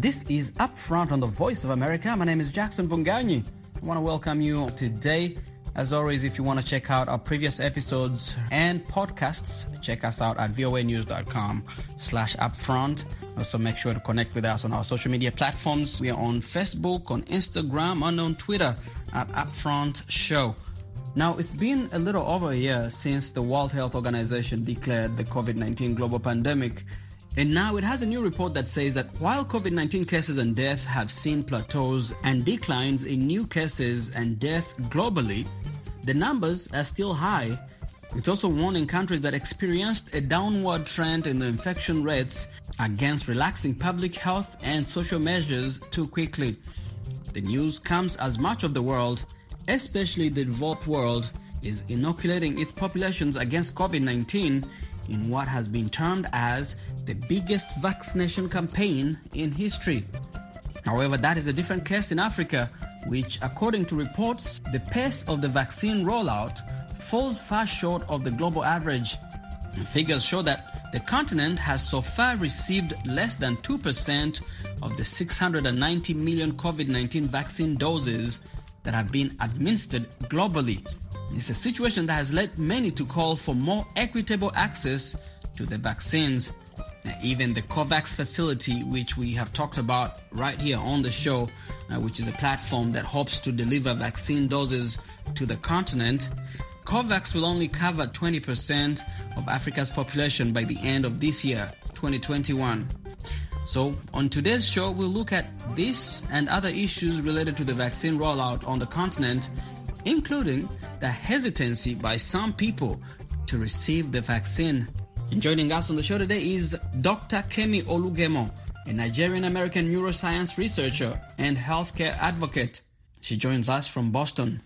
This is Upfront on the Voice of America. My name is Jackson Vunganyi. I want to welcome you today. As always, if you want to check out our previous episodes and podcasts, check us out at voanews.com/upfront. Also, make sure to connect with us on our social media platforms. We are on Facebook, on Instagram, and on Twitter at Upfront Show. Now, it's been a little over a year since the World Health Organization declared the COVID-19 global pandemic. And now it has a new report that says that while COVID-19 cases and death have seen plateaus and declines in new cases and death globally, the numbers are still high. It's also warning countries that experienced a downward trend in the infection rates against relaxing public health and social measures too quickly. The news comes as much of the world, especially the developed world, is inoculating its populations against COVID-19 in what has been termed as the biggest vaccination campaign in history. However, that is a different case in Africa, which, according to reports, the pace of the vaccine rollout falls far short of the global average. The figures show that the continent has so far received less than 2% of the 690 million COVID-19 vaccine doses that have been administered globally. It's a situation that has led many to call for more equitable access to the vaccines. Now, even the COVAX facility, which we have talked about right here on the show, which is a platform that hopes to deliver vaccine doses to the continent, COVAX will only cover 20% of Africa's population by the end of this year, 2021. So, on today's show, we'll look at this and other issues related to the vaccine rollout on the continent, including the hesitancy by some people to receive the vaccine. And joining us on the show today is Dr. Kemi Olugemo, a Nigerian-American neuroscience researcher and healthcare advocate. She joins us from Boston.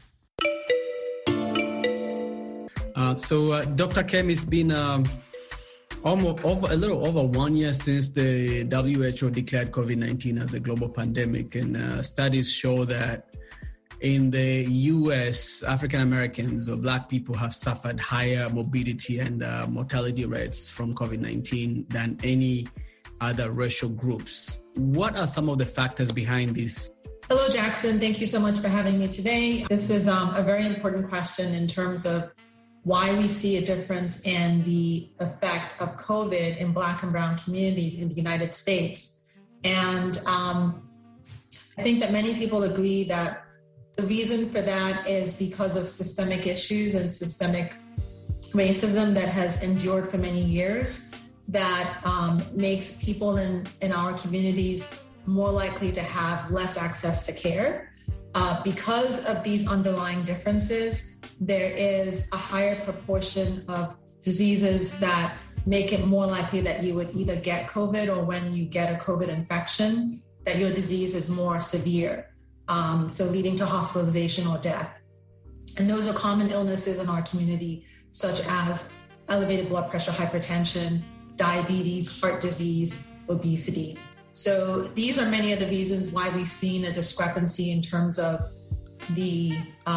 Dr. Kemi, it's been a little over 1 year since the WHO declared COVID-19 as a global pandemic, and studies show that in the U.S., African Americans or Black people have suffered higher morbidity and mortality rates from COVID-19 than any other racial groups. What are some of the factors behind this? Hello, Jackson. Thank you so much for having me today. This is a very important question in terms of why we see a difference in the effect of COVID in Black and Brown communities in the United States. And I think that many people agree that the reason for that is because of systemic issues and systemic racism that has endured for many years that makes people in our communities more likely to have less access to care. Because of these underlying differences, there is a higher proportion of diseases that make it more likely that you would either get COVID or when you get a COVID infection, that your disease is more severe. So leading to hospitalization or death. And those are common illnesses in our community, such as elevated blood pressure, hypertension, diabetes, heart disease, obesity. So these are many of the reasons why we've seen a discrepancy in terms of the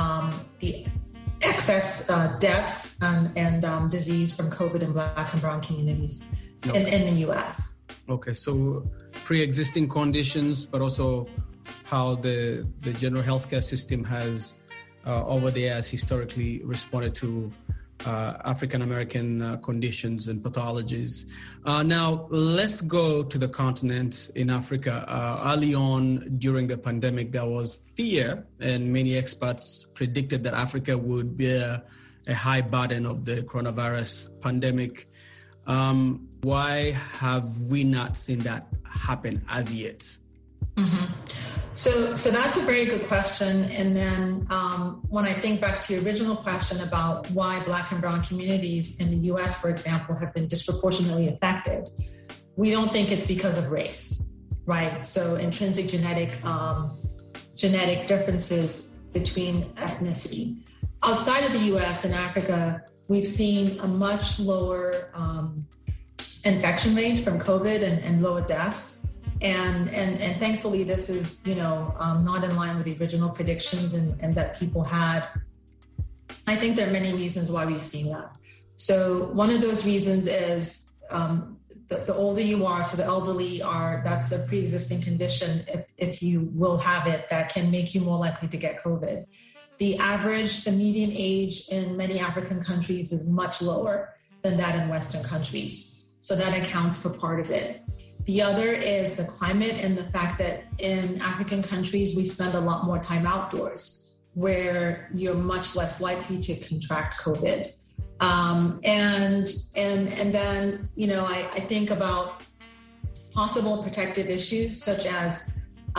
excess deaths and disease from COVID in Black and Brown communities in the U.S. Okay, so pre-existing conditions, but also how the general healthcare system has over the years historically responded to African-American conditions and pathologies. Now, let's go to the continent in Africa. Early on during the pandemic, there was fear, and many experts predicted that Africa would bear a high burden of the coronavirus pandemic. Why have we not seen that happen as yet? Mm-hmm. So that's a very good question. And then when I think back to your original question about why Black and Brown communities in the U.S., for example, have been disproportionately affected, we don't think it's because of race, right? So intrinsic genetic differences between ethnicity. Outside of the U.S. and Africa, we've seen a much lower infection rate from COVID and lower deaths. And thankfully, this is, not in line with the original predictions and that people had. I think there are many reasons why we've seen that. So one of those reasons is the older you are, so the elderly that's a pre-existing condition, if you will have it, that can make you more likely to get COVID. The median age in many African countries is much lower than that in Western countries. So that accounts for part of it. The other is the climate and the fact that in African countries, we spend a lot more time outdoors, where you're much less likely to contract COVID. And then, I think about possible protective issues, such as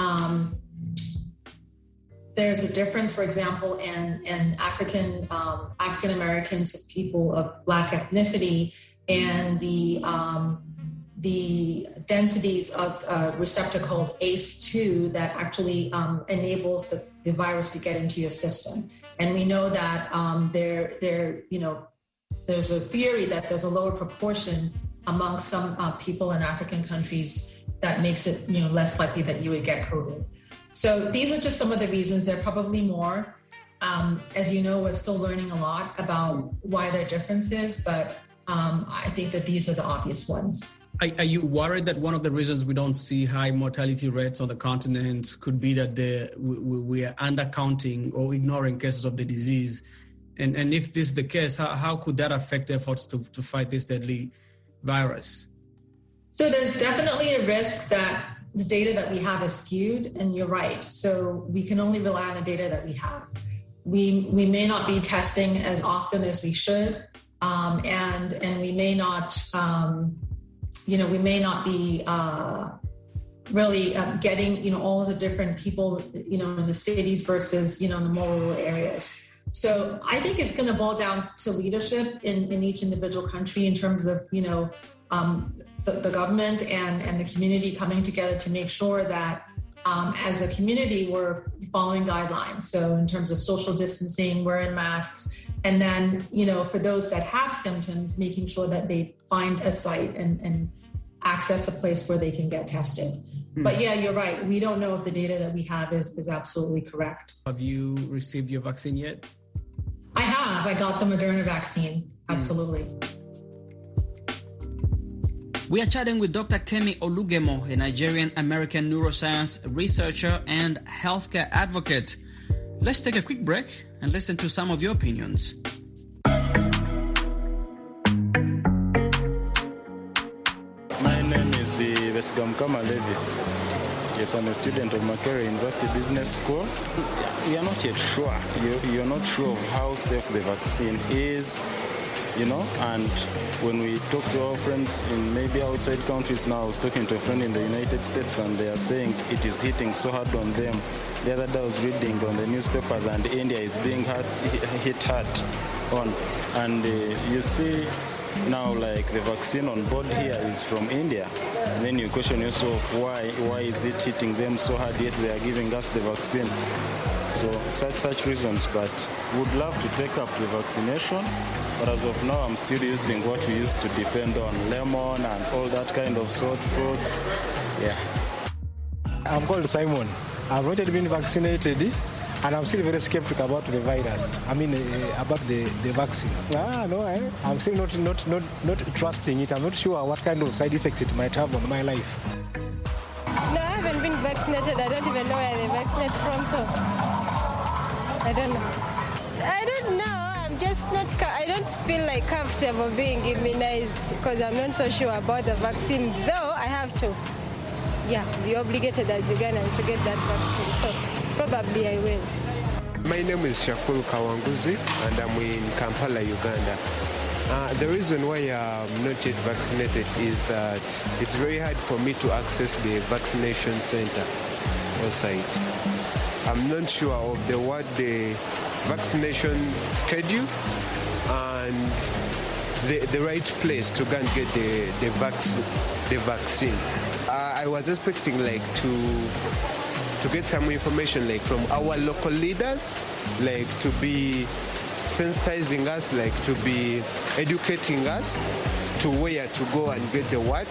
there's a difference, for example, in African Americans, people of Black ethnicity, and the densities of a receptor called ACE2 that actually enables the virus to get into your system. And we know that there's a theory that there's a lower proportion among some people in African countries that makes it less likely that you would get COVID. So these are just some of the reasons. There are probably more. As you know, we're still learning a lot about why there are differences, but I think that these are the obvious ones. Are you worried that one of the reasons we don't see high mortality rates on the continent could be that we are undercounting or ignoring cases of the disease? And if this is the case, how could that affect efforts to fight this deadly virus? So there's definitely a risk that the data that we have is skewed, and you're right. So we can only rely on the data that we have. We may not be testing as often as we should, and we may not, be really getting, all of the different people, in the cities versus, in the more rural areas. So I think it's going to boil down to leadership in each individual country in terms of, the government and the community coming together to make sure that as a community, we're following guidelines. So in terms of social distancing, wearing masks, and then, for those that have symptoms, making sure that they find a site and access a place where they can get tested. But yeah, you're right. We don't know if the data that we have is absolutely correct. Have you received your vaccine yet? I have. I got the Moderna vaccine. Absolutely. We are chatting with Dr. Kemi Olugemo, a Nigerian-American neuroscience researcher and healthcare advocate. Let's take a quick break and listen to some of your opinions. My name is Vesigam Levis. Yes, I'm a student of Makerere University Business School. We are not yet sure. You're not sure of how safe the vaccine is, and when we talk to our friends in maybe outside countries now, I was talking to a friend in the United States, and they are saying it is hitting so hard on them. The other day I was reading on the newspapers, and India is being hit hard on. And you see now, like, the vaccine on board here is from India. And then you question yourself, why is it hitting them so hard? Yes, they are giving us the vaccine. So such reasons, but would love to take up the vaccination. But as of now, I'm still using what we used to depend on, lemon and all that kind of sort fruits. Yeah. I'm called Simon. I've not yet been vaccinated, and I'm still very skeptical about the virus. About the vaccine. I'm still not trusting it. I'm not sure what kind of side effects it might have on my life. No, I haven't been vaccinated. I don't even know where they vaccinate from, so I don't know. I'm just not, I don't feel like comfortable being immunized because I'm not so sure about the vaccine, though I have to. Yeah, be obligated as Ugandans to get that vaccine, so probably I will. My name is Shakul Kawanguzi, and I'm in Kampala, Uganda. The reason why I'm not yet vaccinated is that it's very hard for me to access the vaccination center or site. I'm not sure of the vaccination schedule and the right place to go and get the vaccine. I was expecting to get some information from our local leaders, to be sensitizing us, to be educating us to where to go and get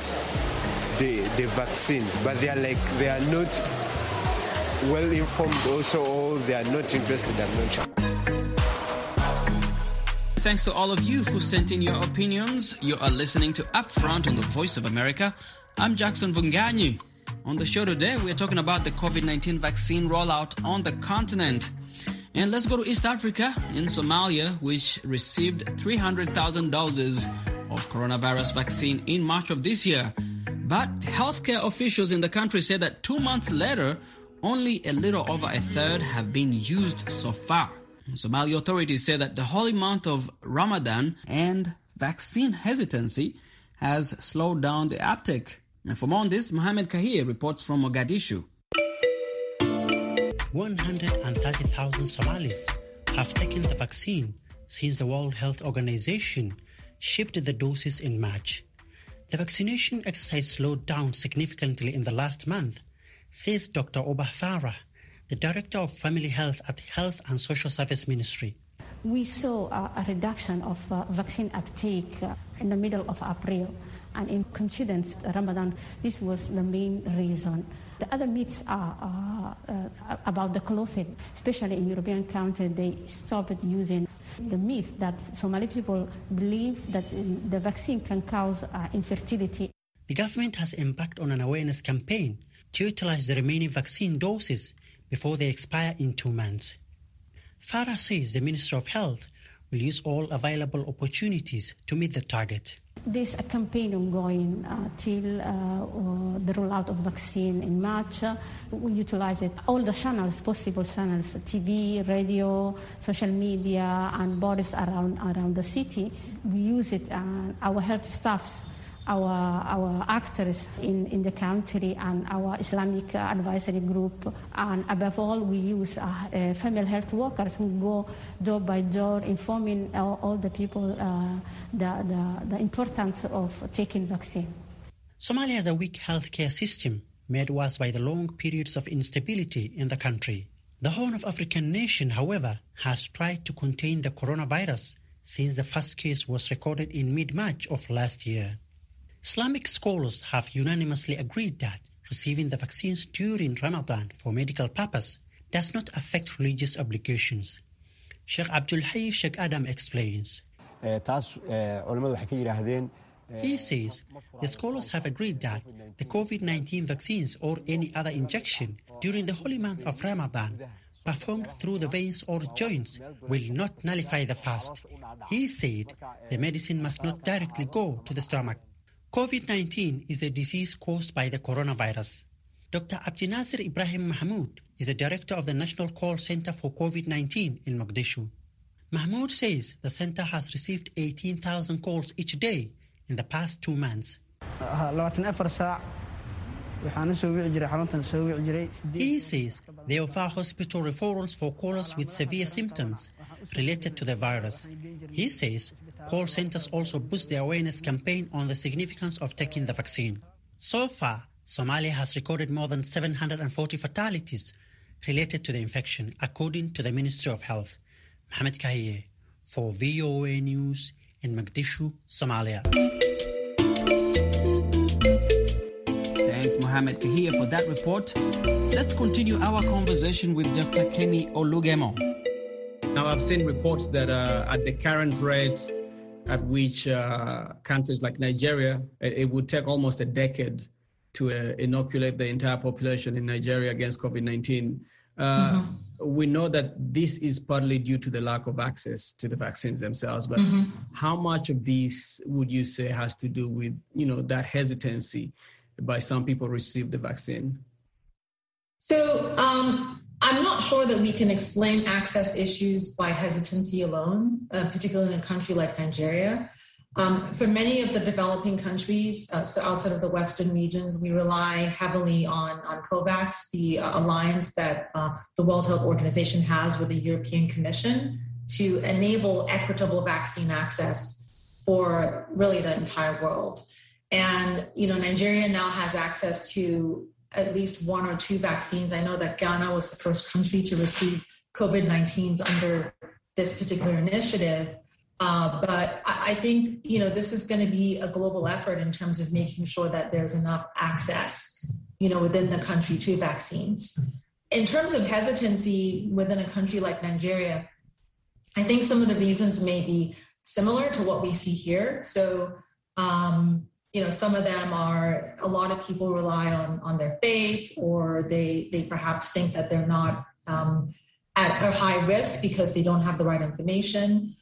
the vaccine. But they are not well informed also, or they are not interested. I'm not sure. Thanks to all of you who sent in your opinions. You are listening to Upfront on the Voice of America. I'm Jackson Vunganyi. On the show today, we're talking about the COVID-19 vaccine rollout on the continent. And let's go to East Africa, in Somalia, which received 300,000 doses of coronavirus vaccine in March of this year. But healthcare officials in the country say that 2 months later, only a little over a third have been used so far. Somali authorities say that the holy month of Ramadan and vaccine hesitancy has slowed down the uptake. And for more on this, Mohamed Kahir reports from Mogadishu. 130,000 Somalis have taken the vaccine since the World Health Organization shipped the doses in March. The vaccination exercise slowed down significantly in the last month, says Dr. Obah Farah, the Director of Family Health at Health and Social Service Ministry. We saw a reduction of vaccine uptake in the middle of April, and in coincidence Ramadan, this was the main reason. The other myths are about the COVID, especially in European countries. They stopped using the myth that Somali people believe that the vaccine can cause infertility. The government has embarked on an awareness campaign to utilize the remaining vaccine doses before they expire in 2 months. Farah says the Ministry of Health will use all available opportunities to meet the target. There's a campaign ongoing till the rollout of vaccine in March. We utilize it, all the channels, possible channels, TV, radio, social media, and bodies around the city. We use it, our health staffs, our actors in the country, and our Islamic advisory group, and above all we use female health workers who go door by door informing all the people the importance of taking vaccine. Somalia has a weak healthcare system made worse by the long periods of instability in the country. The Horn of African nation, however, has tried to contain the coronavirus since the first case was recorded in mid-March of last year. Islamic scholars have unanimously agreed that receiving the vaccines during Ramadan for medical purpose does not affect religious obligations. Sheikh Abdul Hayy Sheikh Adam explains. He says the scholars have agreed that the COVID-19 vaccines or any other injection during the holy month of Ramadan performed through the veins or joints will not nullify the fast. He said the medicine must not directly go to the stomach. COVID-19 is a disease caused by the coronavirus. Dr. Abdinazir Ibrahim Mahmoud is the director of the National Call Center for COVID-19 in Mogadishu. Mahmoud says the center has received 18,000 calls each day in the past 2 months. He says they offer hospital referrals for callers with severe symptoms related to the virus. He says call centers also boost the awareness campaign on the significance of taking the vaccine. So far, Somalia has recorded more than 740 fatalities related to the infection, according to the Ministry of Health. Mohamed Kahir for VOA News in Mogadishu, Somalia. Thanks, Mohamed Kahir, for that report. Let's continue our conversation with Dr. Kenny Olugemo. Now, I've seen reports that at the current rate at which countries like Nigeria, it would take almost a decade to inoculate the entire population in Nigeria against COVID-19. We know that this is partly due to the lack of access to the vaccines themselves, but how much of this would you say has to do with, that hesitancy by some people receive the vaccine? So I'm not sure that we can explain access issues by hesitancy alone, particularly in a country like Nigeria. For many of the developing countries, so outside of the Western regions, we rely heavily on COVAX, the alliance that the World Health Organization has with the European Commission to enable equitable vaccine access for really the entire world. And, Nigeria now has access to at least 1 or 2 vaccines. I know that Ghana was the first country to receive COVID-19s under this particular initiative. But I think, this is going to be a global effort in terms of making sure that there's enough access, within the country to vaccines. In terms of hesitancy within a country like Nigeria, I think some of the reasons may be similar to what we see here. So, some of them are, a lot of people rely on their faith, or they perhaps think that they're not at a high risk because they don't have the right information.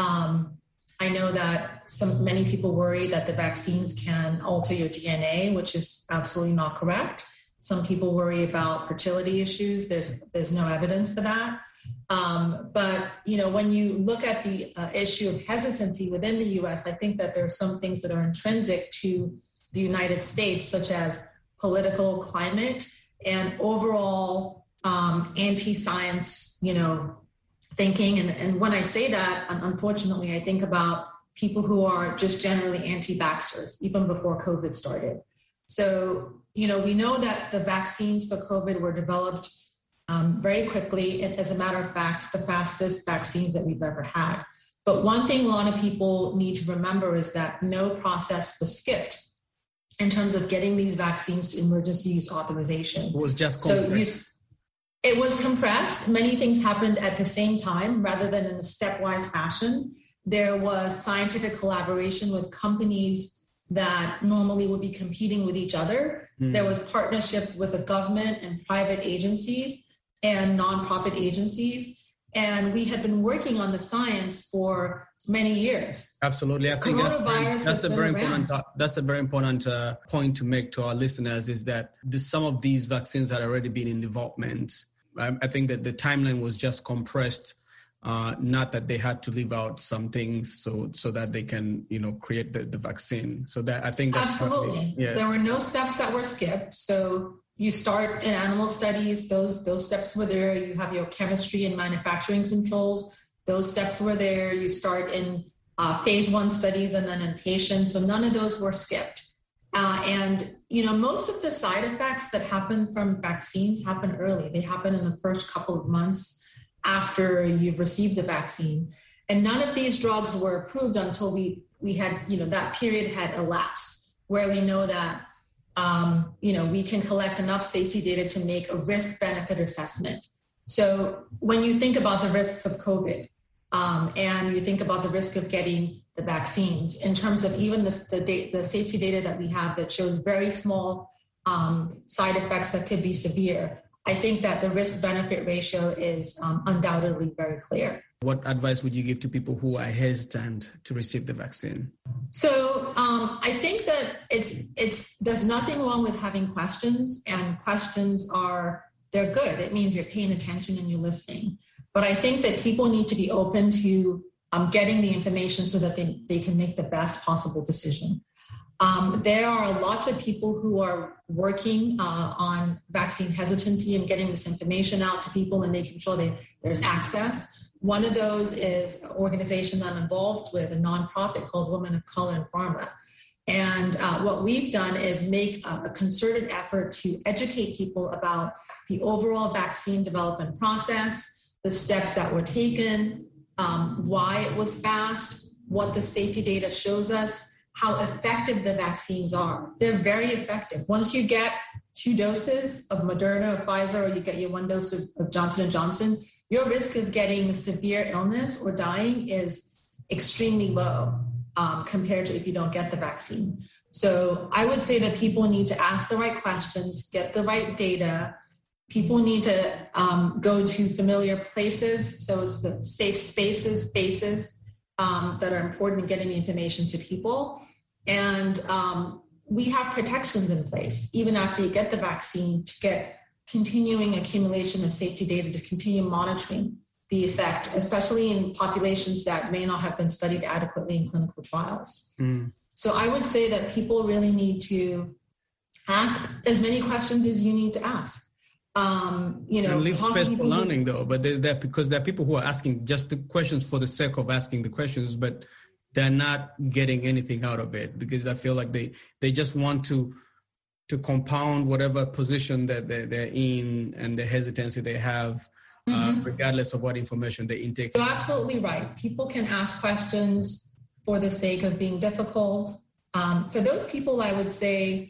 I know that many people worry that the vaccines can alter your DNA, which is absolutely not correct. Some people worry about fertility issues. There's no evidence for that. But when you look at the issue of hesitancy within the U.S., I think that there are some things that are intrinsic to the United States, such as political climate and overall anti-science, thinking. And when I say that, unfortunately, I think about people who are just generally anti-vaxxers, even before COVID started. So, we know that the vaccines for COVID were developed very quickly. And as a matter of fact, the fastest vaccines that we've ever had. But one thing a lot of people need to remember is that no process was skipped in terms of getting these vaccines to emergency use authorization. It was just compressed. It was compressed. Many things happened at the same time rather than in a stepwise fashion. There was scientific collaboration with companies that normally would be competing with each other. There was partnership with the government and private agencies and nonprofit agencies. And we had been working on the science for many years. Absolutely. I think that's a very important point to make to our listeners, is that some of these vaccines had already been in development. I think that the timeline was just compressed, not that they had to leave out some things so that they can, create the vaccine. So that I think that's absolutely. There were no steps that were skipped. So you start in animal studies, those steps were there. You have your chemistry and manufacturing controls. Those steps were there. You start in phase 1 studies and then in patients. So none of those were skipped. And most of the side effects that happen from vaccines happen early. They happen in the first couple of months after you've received the vaccine. And none of these drugs were approved until we had, that period had elapsed, where we know that, we can collect enough safety data to make a risk-benefit assessment. So when you think about the risks of COVID, and you think about the risk of getting the vaccines, in terms of even the safety data that we have that shows very small side effects that could be severe, I think that the risk-benefit ratio is undoubtedly very clear. What advice would you give to people who are hesitant to receive the vaccine? So I think that there's nothing wrong with having questions, and questions they're good. It means you're paying attention and you're listening. But I think that people need to be open to getting the information so that they can make the best possible decision. There are lots of people who are working on vaccine hesitancy and getting this information out to people and making sure there's access. One of those is an organization that I'm involved with, a nonprofit called Women of Color in Pharma. And what we've done is make a concerted effort to educate people about the overall vaccine development process, the steps that were taken, why it was fast, what the safety data shows us, how effective the vaccines are. They're very effective. Once you get 2 doses of Moderna or Pfizer, or you get your 1 dose of Johnson & Johnson, your risk of getting severe illness or dying is extremely low compared to if you don't get the vaccine. So I would say that people need to ask the right questions, get the right data. People need to go to familiar places. So it's the safe spaces that are important in getting the information to people. And we have protections in place, even after you get the vaccine, to get continuing accumulation of safety data to continue monitoring the effect, especially in populations that may not have been studied adequately in clinical trials. So I would say that people really need to ask as many questions as you need to ask. And leave space for learning, though. But because there are people who are asking just the questions for the sake of asking the questions, but they're not getting anything out of it, because I feel like they just want to compound whatever position that they're in and the hesitancy they have, regardless of what information they intake. You're absolutely right. People can ask questions for the sake of being difficult. For those people, I would say,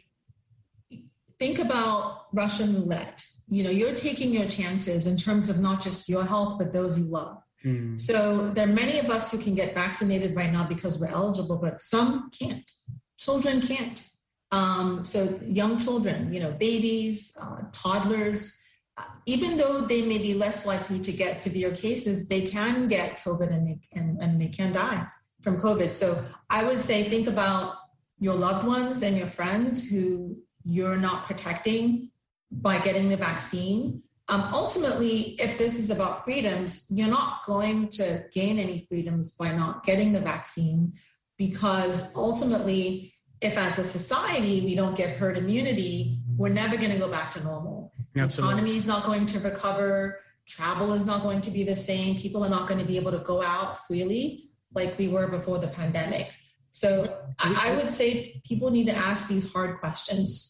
think about Russian roulette. You're taking your chances in terms of not just your health, but those you love. So there are many of us who can get vaccinated right now because we're eligible, but some can't. Children can't. So young children, babies, toddlers, even though they may be less likely to get severe cases, they can get COVID and they can die from COVID. So I would say think about your loved ones and your friends who you're not protecting by getting the vaccine. Ultimately, if this is about freedoms, you're not going to gain any freedoms by not getting the vaccine, because ultimately, if as a society we don't get herd immunity, we're never going to go back to normal. Absolutely. The economy is not going to recover. Travel is not going to be the same. People are not going to be able to go out freely like we were before the pandemic. So I would say people need to ask these hard questions.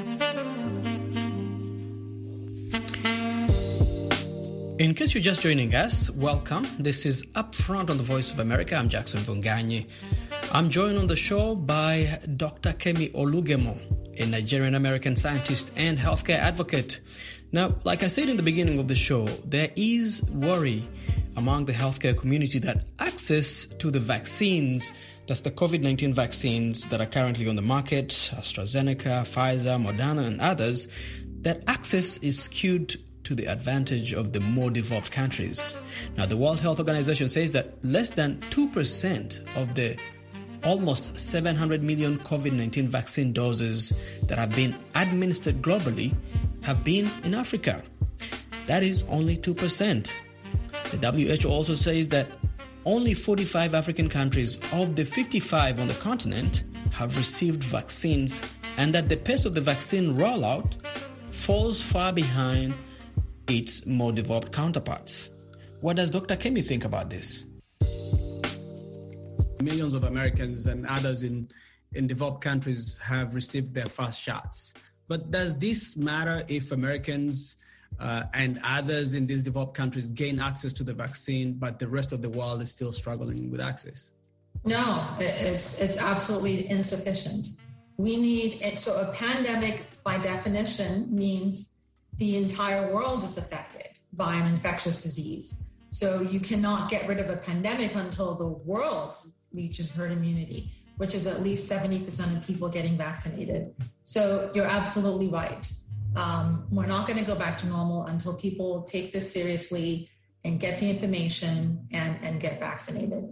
In case you're just joining us, welcome. This is Upfront on the Voice of America. I'm Jackson Vunganyi. I'm joined on the show by Dr. Kemi Olugemo, a Nigerian-American scientist and healthcare advocate. Now, like I said in the beginning of the show, there is worry among the healthcare community that access to the vaccines, that's the COVID-19 vaccines that are currently on the market, AstraZeneca, Pfizer, Moderna, and others, that access is skewed to the advantage of the more developed countries. Now, the World Health Organization says that less than 2% of the almost 700 million COVID-19 vaccine doses that have been administered globally have been in Africa. That is only 2%. The WHO also says that only 45 African countries of the 55 on the continent have received vaccines, and that the pace of the vaccine rollout falls far behind its more developed counterparts. What does Dr. Kemi think about this? Millions of Americans and others in developed countries have received their first shots. But does this matter if Americans and others in these developed countries gain access to the vaccine, but the rest of the world is still struggling with access? No, it's absolutely insufficient. We need, so a pandemic by definition means the entire world is affected by an infectious disease. So you cannot get rid of a pandemic until the world reaches herd immunity, which is at least 70% of people getting vaccinated. So you're absolutely right. We're not going to go back to normal until people take this seriously and get the information and get vaccinated.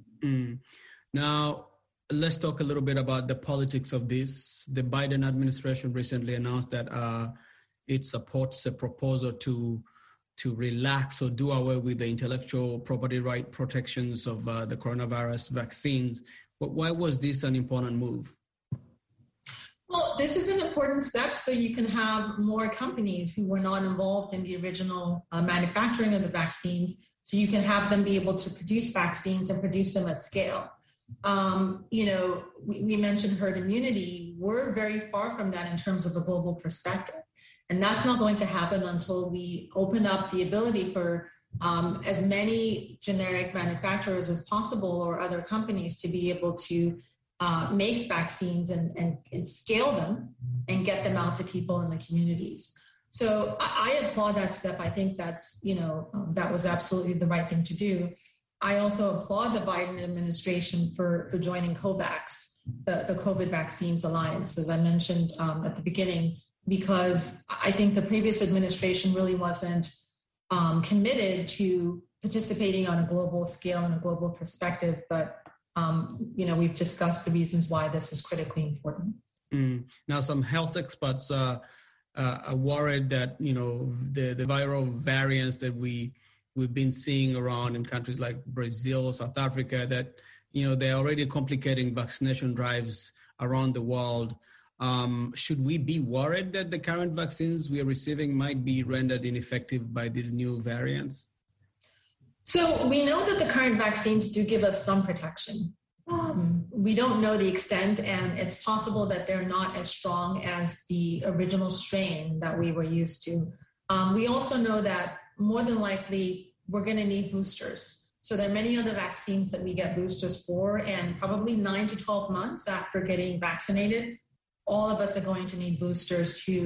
Now, let's talk a little bit about the politics of this. The Biden administration recently announced that it supports a proposal to relax or do away with the intellectual property right protections of the coronavirus vaccines. But why was this an important move? Well, this is an important step so you can have more companies who were not involved in the original manufacturing of the vaccines, so you can have them be able to produce vaccines and produce them at scale. We mentioned herd immunity. We're very far from that in terms of a global perspective. And that's not going to happen until we open up the ability for as many generic manufacturers as possible or other companies to be able to make vaccines and scale them and get them out to people in the communities. So I applaud that step. I think that's, that was absolutely the right thing to do. I also applaud the Biden administration for joining COVAX, the COVID Vaccines Alliance, as I mentioned at the beginning, because I think the previous administration really wasn't committed to participating on a global scale and a global perspective. But, we've discussed the reasons why this is critically important. Now, some health experts are worried that, the viral variants that we've been seeing around in countries like Brazil, South Africa, that, they're already complicating vaccination drives around the world. Should we be worried that the current vaccines we are receiving might be rendered ineffective by these new variants? So we know that the current vaccines do give us some protection. We don't know the extent, and it's possible that they're not as strong as the original strain that we were used to. We also know that more than likely we're going to need boosters. So there are many other vaccines that we get boosters for, and probably 9 to 12 months after getting vaccinated, all of us are going to need boosters to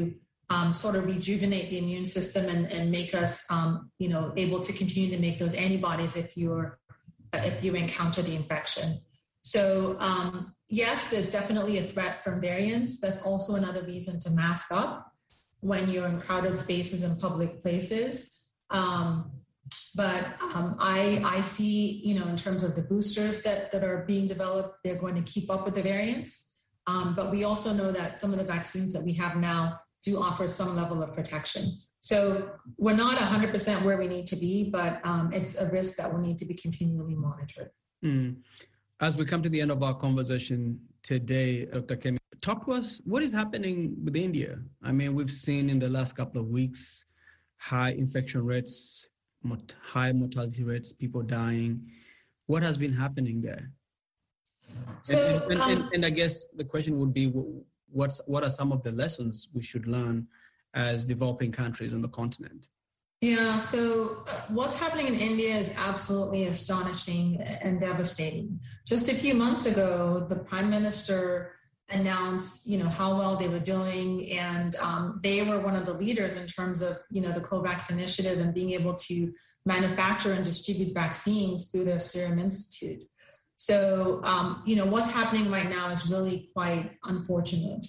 sort of rejuvenate the immune system and make us, able to continue to make those antibodies if you encounter the infection. So yes, there's definitely a threat from variants. That's also another reason to mask up when you're in crowded spaces and public places. But I see, in terms of the boosters that are being developed, they're going to keep up with the variants. But we also know that some of the vaccines that we have now do offer some level of protection. So we're not 100% where we need to be, but it's a risk that will need to be continually monitored. As we come to the end of our conversation today, Dr. Kemi, talk to us, what is happening with India? I mean, we've seen in the last couple of weeks, high infection rates, high mortality rates, people dying. What has been happening there? So, and I guess the question would be, what are some of the lessons we should learn as developing countries on the continent? Yeah, so what's happening in India is absolutely astonishing and devastating. Just a few months ago, the Prime Minister announced, how well they were doing, and they were one of the leaders in terms of, the COVAX initiative and being able to manufacture and distribute vaccines through their Serum Institute. So, what's happening right now is really quite unfortunate.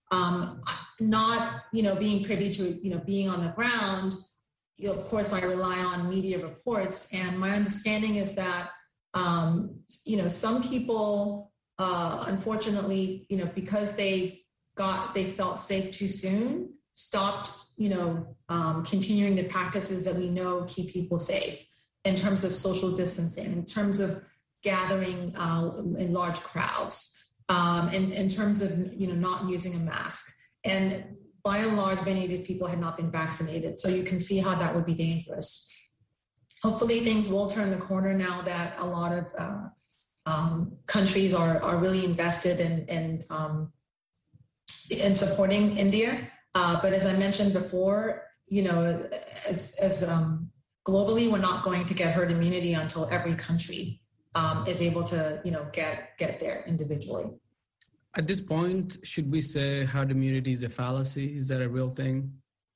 Not, being privy to, being on the ground, of course, I rely on media reports, and my understanding is that, some people, unfortunately, because they felt safe too soon, stopped, continuing the practices that we know keep people safe in terms of social distancing, in terms of gathering in large crowds, in terms of, not using a mask. And by and large, many of these people had not been vaccinated. So you can see how that would be dangerous. Hopefully things will turn the corner now that a lot of countries are really invested in supporting India. But as I mentioned before, as globally, we're not going to get herd immunity until every country is able to, get there individually. At this point, should we say herd immunity is a fallacy? Is that a real thing?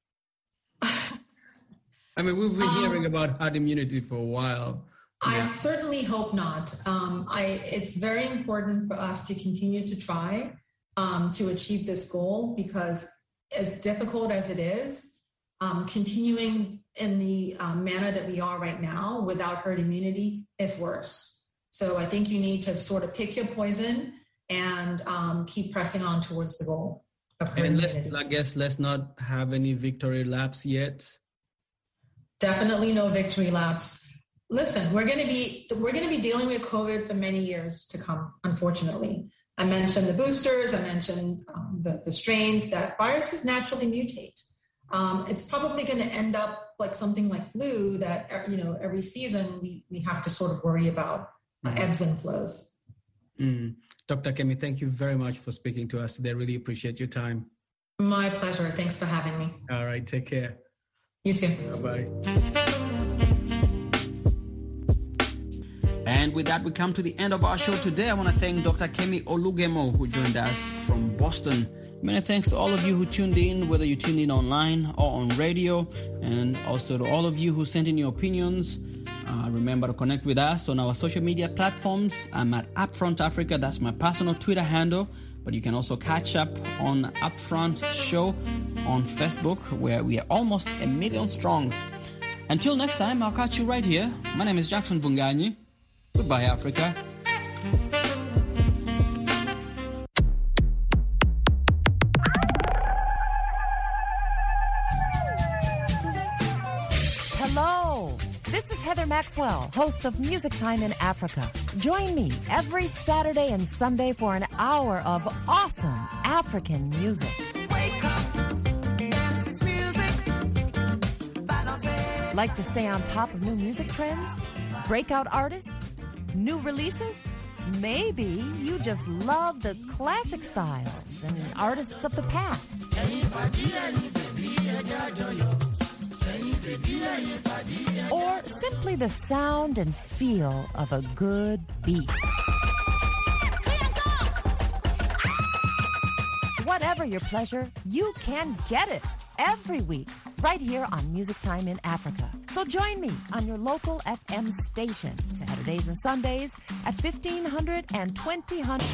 I mean, we've been hearing about herd immunity for a while. I certainly hope not. It's very important for us to continue to try to achieve this goal, because as difficult as it is, continuing in the manner that we are right now without herd immunity is worse. So I think you need to sort of pick your poison and keep pressing on towards the goal of herd immunity. Let's not have any victory laps yet. Definitely no victory laps. Listen, we're going to be dealing with COVID for many years to come, unfortunately. I mentioned the boosters. I mentioned the strains that viruses naturally mutate. It's probably going to end up like something like flu that, every season we have to sort of worry about ebbs and flows. Dr. Kemi, thank you very much for speaking to us today. I really appreciate your time. My pleasure. Thanks for having me. All right. Take care. You too. Bye-bye. And with that, we come to the end of our show today. I want to thank Dr. Kemi Olugemo, who joined us from Boston. Many thanks to all of you who tuned in, whether you tuned in online or on radio, and also to all of you who sent in your opinions. Remember to connect with us on our social media platforms. I'm at Upfront Africa. That's my personal Twitter handle. But you can also catch up on Upfront Show on Facebook, where we are almost 1 million strong. Until next time, I'll catch you right here. My name is Jackson Vunganyi. Goodbye, Africa. Hello, this is Heather Maxwell, host of Music Time in Africa. Join me every Saturday and Sunday for an hour of awesome African music. Wake up, dance this music. Like to stay on top of new music trends? Breakout artists? New releases? Maybe you just love the classic styles and artists of the past. Or simply the sound and feel of a good beat. Whatever your pleasure, you can get it every week right here on Music Time in Africa. So join me on your local FM station Saturdays and Sundays at 1500 and 2000.